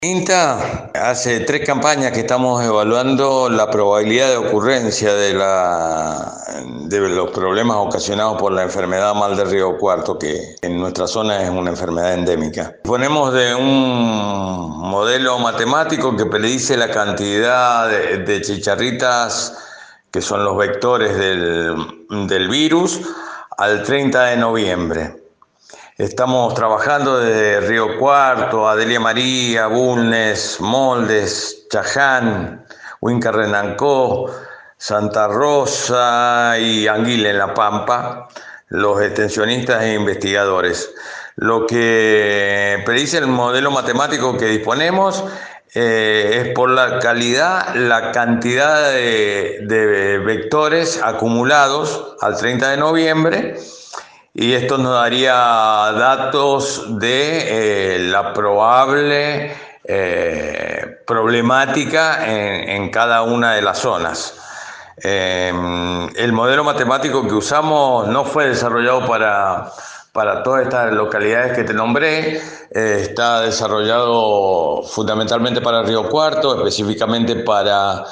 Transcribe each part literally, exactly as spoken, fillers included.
INTA hace tres campañas que estamos evaluando la probabilidad de ocurrencia de, la, de los problemas ocasionados por la enfermedad mal de Río Cuarto, que en nuestra zona es una enfermedad endémica. Disponemos de un modelo matemático que predice la cantidad de, de chicharritas, que son los vectores del, del virus, al treinta de noviembre. Estamos trabajando desde Río Cuarto, Adelia María, Bulnes, Moldes, Chaján, Huinca Renancó, Santa Rosa y Anguila en La Pampa, los extensionistas e investigadores. Lo que predice el modelo matemático que disponemos eh, es por la calidad, la cantidad de, de vectores acumulados al treinta de noviembre. Y esto nos daría datos de eh, la probable eh, problemática en, en cada una de las zonas. Eh, el modelo matemático que usamos no fue desarrollado para, para todas estas localidades que te nombré. Eh, está desarrollado fundamentalmente para Río Cuarto, específicamente para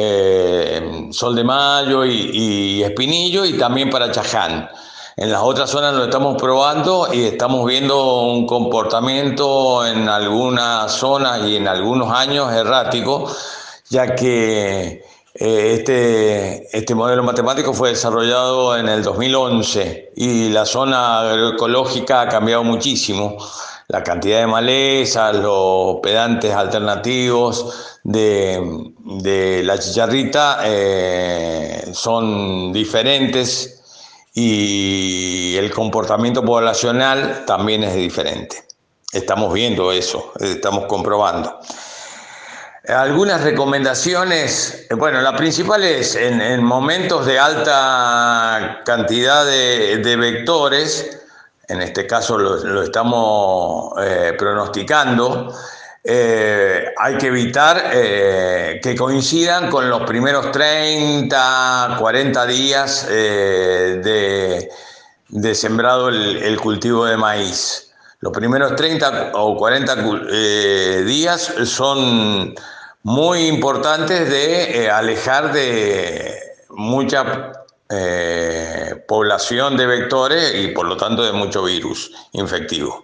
eh, Sol de Mayo y, y Espinillo, y también para Chaján. En las otras zonas lo estamos probando y estamos viendo un comportamiento en algunas zonas y en algunos años errático, ya que eh, este, este modelo matemático fue desarrollado en el dos mil once y la zona agroecológica ha cambiado muchísimo. La cantidad de malezas, los pedantes alternativos de, de la chicharrita eh, son diferentes. Y el comportamiento poblacional también es diferente. Estamos viendo eso, estamos comprobando. Algunas recomendaciones, bueno, la principal es en, en momentos de alta cantidad de, de vectores, en este caso lo, lo estamos eh, pronosticando, Eh, hay que evitar eh, que coincidan con los primeros treinta, cuarenta días eh, de, de sembrado el, el cultivo de maíz. Los primeros treinta o cuarenta eh, días son muy importantes de eh, alejar de mucha eh, población de vectores y por lo tanto de mucho virus infectivo.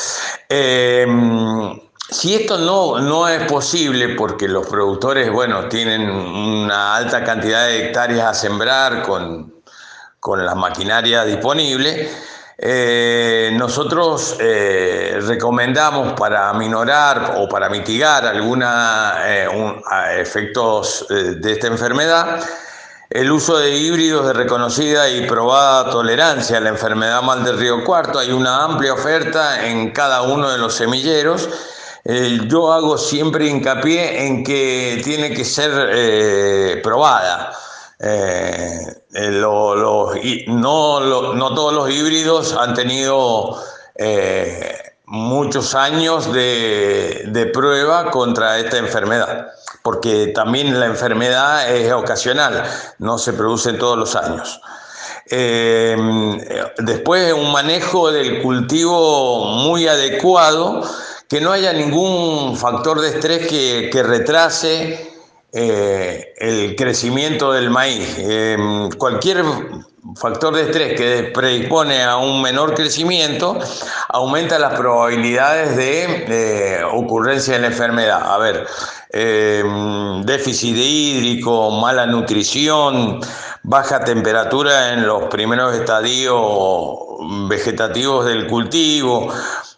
Eh, Si esto no, no es posible porque los productores, bueno, tienen una alta cantidad de hectáreas a sembrar con, con la maquinaria disponible, eh, nosotros eh, recomendamos para aminorar o para mitigar algunos eh, efectos eh, de esta enfermedad el uso de híbridos de reconocida y probada tolerancia a la enfermedad mal de Río Cuarto. Hay una amplia oferta en cada uno de los semilleros. Eh, yo hago siempre hincapié en que tiene que ser eh, probada. Eh, eh, lo, lo, no, lo, no todos los híbridos han tenido eh, muchos años de, de prueba contra esta enfermedad, porque también la enfermedad es ocasional, no se produce todos los años. Eh, después, un manejo del cultivo muy adecuado, que no haya ningún factor de estrés que, que retrase eh, el crecimiento del maíz. Eh, cualquier factor de estrés que predispone a un menor crecimiento aumenta las probabilidades de, de ocurrencia de la enfermedad. A ver, eh, déficit hídrico, mala nutrición, baja temperatura en los primeros estadios vegetativos del cultivo,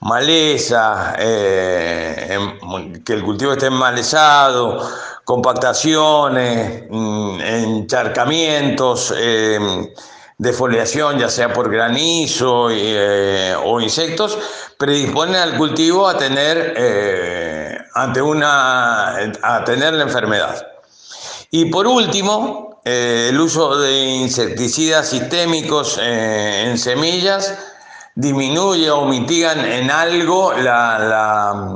maleza, eh, en, que el cultivo esté enmalezado, compactaciones, encharcamientos, eh, defoliación, ya sea por granizo eh, o insectos, predisponen al cultivo a tener, eh, ante una, a tener la enfermedad. Y por último, eh, el uso de insecticidas sistémicos eh, en semillas disminuye o mitigan en algo la, la,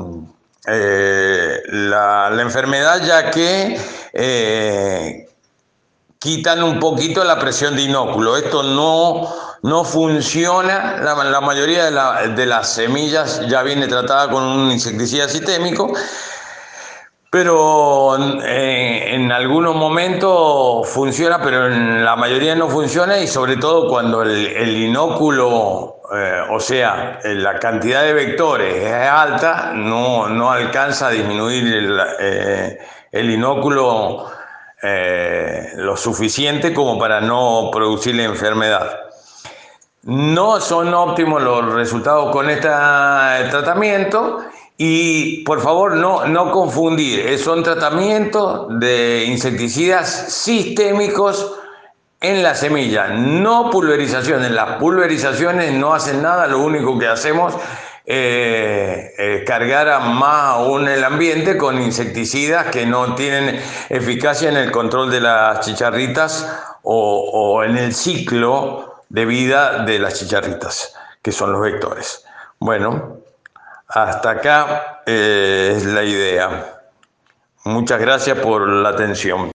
eh, la, la enfermedad, ya que eh, quitan un poquito la presión de inóculo. Esto no, no funciona, la, la mayoría de, la, de las semillas ya viene tratada con un insecticida sistémico, Pero eh, en algunos momentos funciona, pero en la mayoría no funciona, y sobre todo cuando el, el inóculo, eh, o sea, la cantidad de vectores es alta, no, no alcanza a disminuir el, eh, el inóculo eh, lo suficiente como para no producir la enfermedad. No son óptimos los resultados con este tratamiento, y por favor no, no confundir, son tratamientos de insecticidas sistémicos en la semilla, no pulverizaciones. Las pulverizaciones no hacen nada, lo único que hacemos eh, es cargar a más aún el ambiente con insecticidas que no tienen eficacia en el control de las chicharritas o, o en el ciclo de vida de las chicharritas, que son los vectores. Bueno, hasta acá eh, es la idea. Muchas gracias por la atención.